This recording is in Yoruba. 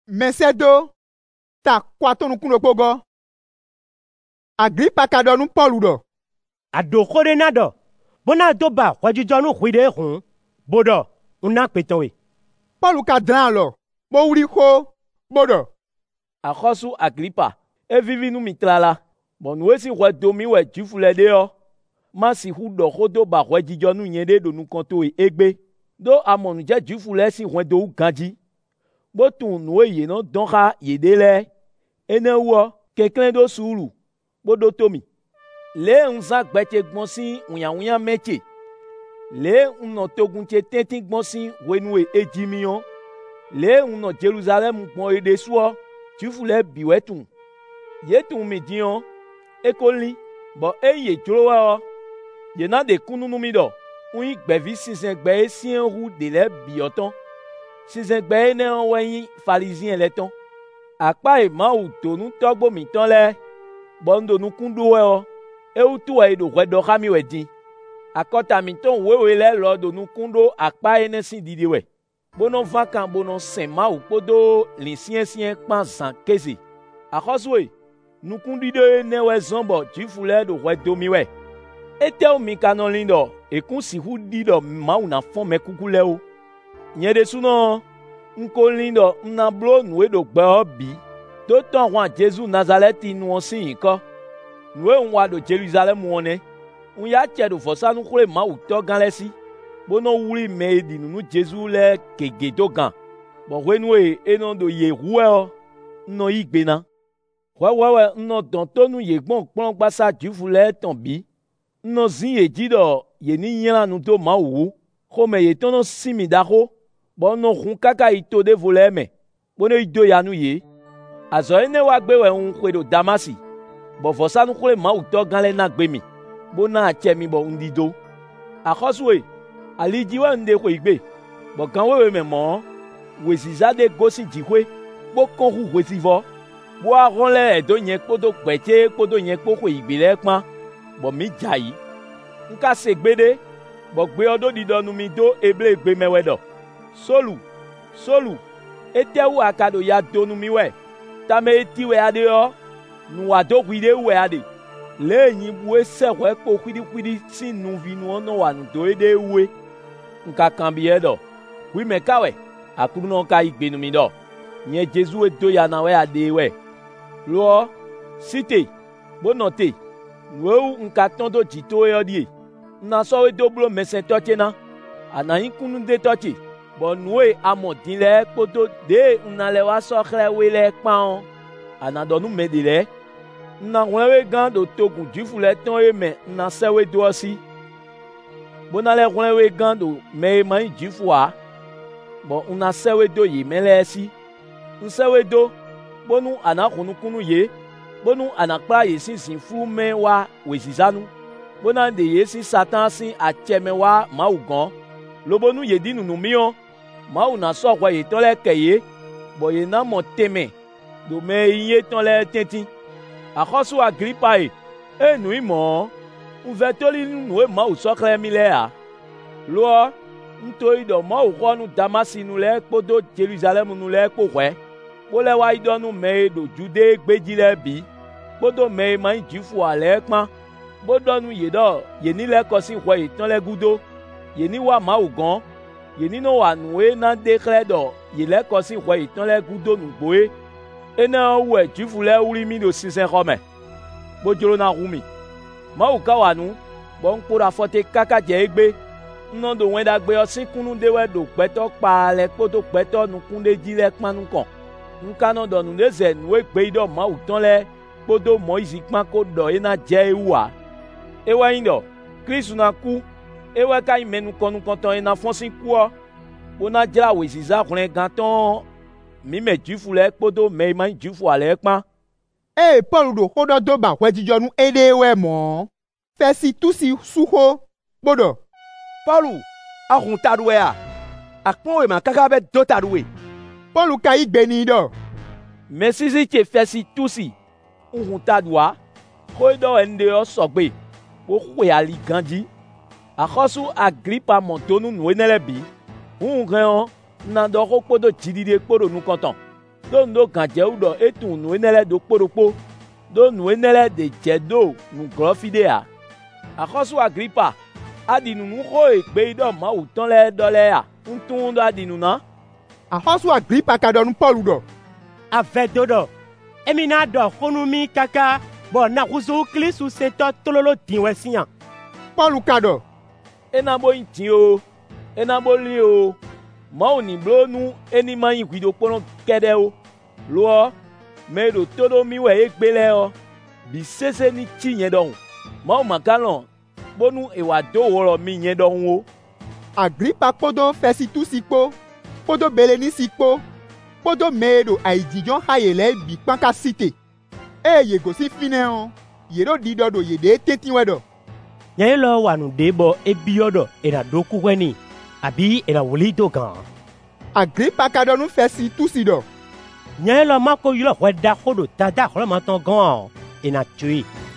Mesedo ta kwatonu kuno pogo. Agripa kadonu Paulu do. Ado kore na do. Bona do ba kwajijonu huide hun. Bodo una petowe. Paulu ka dran lo. Bo wuri ho bodo. Akhosu Agripa, e vivi nu mitrala. Bon we si hwe domi we jufule de yo. Ma si hu do hodo ba hwe jijonu nyede do nu konto e egbe. Do amonu je jufule si hwe do ganji. Bo tun nu ye no donha yedele. Ene wo keklen do suru. Bo do tomi. Le unza gbete gbonsi unya meche. Le uno togunche tenti gbonsi wenue ejimion. Le uno Jerusalem gbon ede suo. Jufule biwetun. Yetun midion. Ekoli. Bo ye jolowa. Ye na de kununu mido. Unyi gbevi sinsen gbe sien ru de le bioton. Sinsen gbe ne wenyi pharisien leton. Akpa e ma u tonu togbo miton le. Bondo nu kundu we. E utu e do hwedo kami wedi. Akota miton wewe le lo do nu kundo akpa ene sin didi we. Bono vakan bono sema u podo linsien pan san kezi. Akhoswe nu kundide ne we zombo jifule do hwedo mi we. Ete o mi kanon lindo e kun si hu dido ma una fon me kukule o. Nyede suno nko lindo na blo nu e do gbe obi. To ton wan Jesu Nazareti nu on sin ko. Nu e nwa do Jerusalem wone. Un ya che do fosa nu kure ma u to gan lesi. Bono wuri me di nu Jesu le kege do gan. Bo we nu e enon do ye ruwe o. No igbe na. We no don to nu ye gbon pon gbasa jufule ton bi. No zin ye jido ye ni yela nu to ma wu. Ko me ye tono simi da ho. Bo no hun kaka ito de voleme. Bono ido ya nu ye. Azo ene wa gbe we un kwedo Damasi. Bo fosa nu kure ma u to gan le na gbe mi. Bo na che mi bo undido. Akhoswe aliji wa nde ko igbe. Bo kan wewe me mo. We zizade gosi jihwe. Bo kon hu wesivo. Bo aron le edo yen kodo gbeche kodo yen ko ko igbe le pan. Bo mi jayi. Nka se gbede. Bo gbe odo didonu mi do eble gbe mewedo. Solu. Etewu akado ya donu mi we. Tame eti we ade yo. Nu ado kwide we ade. Le yin bue se we ko kwidi si nu vi nu ono wa nu do ede we. Nka kan bi edo. Wi me kawe. Akuru no ka igbe nu mi do. Nye Jesu e do ya na we ade we. Lo site bonote. Nu nka tondo jito e odi. Na so we do blo mesen toche na. Ana yin kunu de toche. Bon noue amodin le koto de unale wa sokre we le pan. Ana donu medile. Na wewe gan do togun jufule ton e me na sewe do osi. Bonale wewe gan do me man jufua. Bon una sewe do yi mele si. Nsewe do bonu ana kunu ye. Bonu ana kpa ye sin fu me wa wezizanu. Bona de ye si Satan sin acheme wa ma ugan. Lobonu ye di nunu mion. Ma una so kwa ye tole keye. Bo ye na mo teme. Do me ye ton le tenti. Akhosu Agripa e nu imo. Unvetoli nu e ma u sokre mi le a. Lo nto ido ma u ko nu Damasi nu le podo Jerusalem nu le po hwe. Bo le wa ido nu me do Jude gbeji le bi. Podo me ma jifu ale pan. Bodo nu ye do ye ni le ko si hwe iton le gudo. Ye ni wa ma u gan. Ye ni no wa nu e na dekre do ye le ko si hwe iton le gudo nu gboe. Ene we jifule wuri mi do sinsen kome. Bojolo na rumi. Ma u ka wanu. Bon kura fote kaka je egbe. Nnon do wenda gbe osin kunu de we do peto pa le kodo peto nu kunde ji le panu kon. Nka no do nu neze nu e gbe do ma u ton le kodo Moise pan ko do ena je ewa. Ewa indo. Kristu na ku. Ewa ka imenu konu konton ena fonsin ku o. Bona jra we ziza kunen ganton. Mi me jufule kodo me man jufu ale pan. Paulu do hodo do ba hwejijonu ede we mo. Fesi tusi suho bodo. Paulu ahun taduwe a. Akpon we man kaka be do taduwe. Paulu ka igbe ni do. Mesisi che fesi tusi. Uhun tadua. Koido ende o sogbe. Wo hwe ali ganji. Akhosu Agripa montonu nu enele bi. Un ren na do ko podo jidide podo nu konton. do ndo gànjẹ́ wúdọ̀ etun nu enẹ́lẹ́ do kpóɖokpó do nu enẹ́lẹ́ de dze do nuglɔ fi de ya akɔsu Agripa adi nunu xɔ egbe yi dɔ Mawu tɔn lɛ dɔ lɛ ya ŋutun dɔ adi nuna. Axɔsu Agripa ka dɔ nu Pɔlu dɔ. Ave do dɔ. Emi na dɔ xonu mi kaka bɔn na kusu Kristu setɔ tololo diwɛ siyan. Pɔlu ka dɔ. Ena bo yin tin o ena bo li o Mawu ni blo nu eni ma yin guido kpɔnɔ kɛdɛ o loɔ me ɖo to ɖo mi wɛ egbe lɛ o bi sese ni tsi nye dɔn Mawu maka lɔ kpɔnu ewa do wɔlɔ mi nye dɔn o. Agripa kpodo Fesitusi kpo kpodo Belenisi kpo kpodo me ɖo ayidzidzɔ xa ye le bi kpanka site eye ye gosi finɛ o ye ɖo ɖi dɔ ɖo ye ɖe teti wɛ dɔ. Nye lɔ wanu de bɔ ebiyɔ dɔ ena do kuwɛ ni abi ena wòli do gan. Agripa ka dɔ nu Fesitusi dɔ. Nye lɔ mako yɔlɔ wɛ da xɔ do dada xɔlɔmatɔ gan ena tsoe.